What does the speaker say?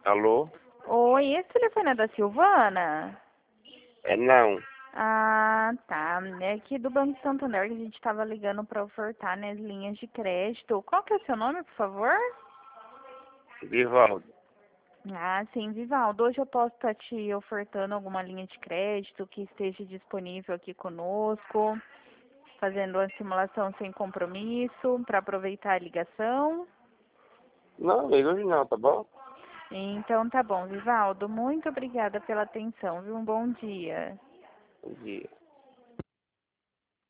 Alô? Oi, esse telefone é da Silvana? É não. Ah, tá. É aqui do Banco Santander que a gente estava ligando para ofertar nas linhas de crédito. Qual que é o seu nome, por favor? Vivaldo. Ah, sim, Vivaldo. Hoje eu posso estar te ofertando alguma linha de crédito que esteja disponível aqui conosco, fazendo uma simulação sem compromisso, para aproveitar a ligação. Não, liga hoje não, tá bom? Então tá bom, Vivaldo. Muito obrigada pela atenção, viu? Um bom dia. Bom dia.